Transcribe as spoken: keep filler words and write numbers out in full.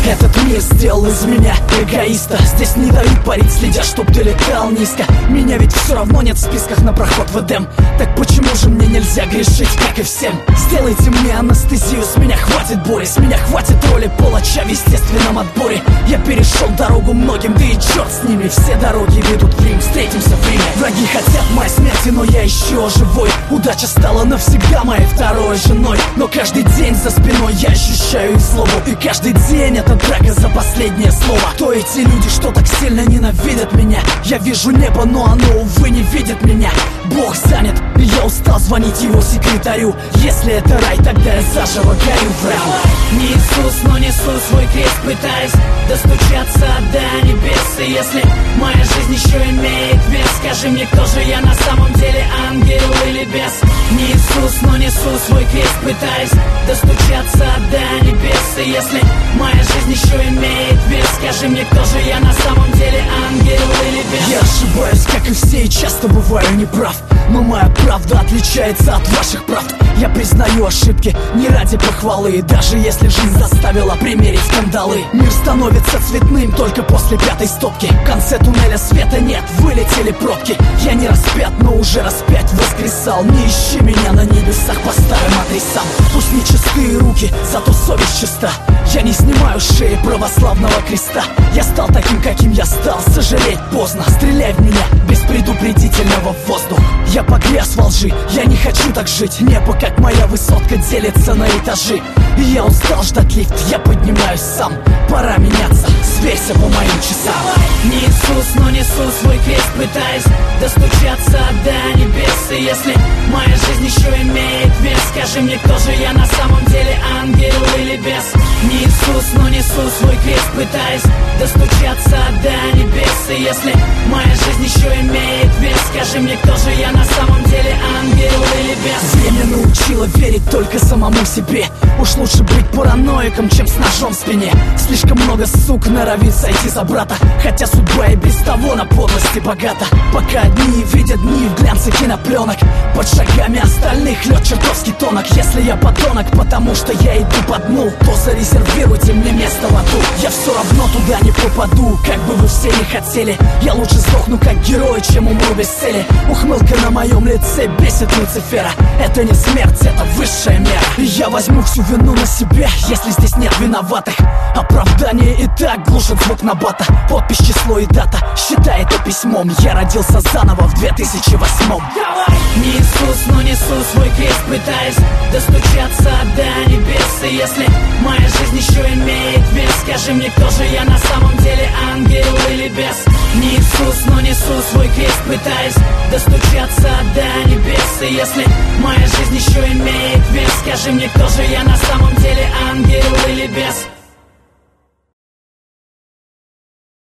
Этот мир сделал из меня эгоиста. Здесь не дают парить, следя, чтоб ты летал низко. Меня ведь все равно нет в списках на проход в Эдем. Так почему же мне нельзя грешить, как и всем? Сделайте мне анестезию, с меня хватит боли, с меня хватит роли палача в естественном отборе. Я перешел дорогу многим, да и черт с ними. Все дороги ведут в Рим, встретимся в Риме. Враги хотят моей смерти, но я еще живой. Удача стала навсегда моей второй женой. Но каждый день за спиной я ощущаю их злобу. И каждый день это драка за последнее слово. Кто эти люди, что так сильно ненавидят меня? Я вижу небо, но оно, увы, не видит меня. Бог занят, и я устал звонить его секретарю. Если это рай, тогда я заживо горю в раю. Не Иисус, но несу свой крест, пытаясь достучаться до небес. И если моя жизнь еще имеет вес, скажи мне, кто же я на самом деле, ангел или бес? Не Иисус, но несу свой крест, пытаясь достучаться до небес. И если моя жизнь еще имеет вес, скажи мне, кто же я на самом деле, ангел или бес? Я ошибаюсь, как и все, и часто бываю неправ. Но моя правда отличается от ваших правд. Я признаю ошибки не ради похвалы, и даже если жизнь заставила примерить скандалы. Мир становится цветным только после пятой стопки. В конце туннеля света нет, вылетели пробки. Я не распят, но уже распять воскресал. Не ищи меня на небесах по старым адресам. Пусть не чистые руки, зато совесть чиста. Я не снимаю с шеи православного креста. Я стал таким, каким я стал, сожалеть поздно. Стреляй в меня без предупредительного в воздух. Я погряз во лжи, я не хочу так жить. Небо, как моя высотка, делится на этажи. И я устал ждать лифт, я поднимаюсь сам. Пора меняться, сверься по моим часам. Не Иисус, но несу свой крест, пытаясь достучаться до небес. И если моя жизнь еще имеет вес, скажи мне, кто же я на самом деле, ангел или бес? Не Иисус, но несу свой крест, пытаясь достучаться до небес. И если моя жизнь еще имеет вес, скажи мне, кто же я на самом деле, ангел или бес? Время научило верить только самому себе. Уж лучше быть параноиком, чем с ножом в спине. Слишком много сук норовит сойти за брата, хотя судьба и без того на подлости богата. Пока одни видят дни в глянце кинопленок, под шагами остальных лед чертовски тонок. Если я подонок, потому что я иду по дну, то зарезервируйте мне место в аду. Я все равно туда не попаду, как бы вы все не хотели. Я лучше сдохну как герой, чем умру без цели. Ухмылка на моем лице бесит Люцифера. Это не смерть, это высшая мера. И я возьму всю вину на себя, если здесь нет виноватых. Оправдание и так глушит звук набата. Подпись, число и дата, считай это письмом. Я родился заново в две тысячи восьмом. Не Иисус, но несу свой крест, пытаясь достучаться до небес. И если моя жизнь еще имеет вес, скажи мне, кто же я на самом деле, ангел или бес? Не Иисус, но несу свой крест, пытаясь достучаться до небес. И если моя жизнь еще имеет вес, скажи мне, кто же я на самом деле, ангел или бес?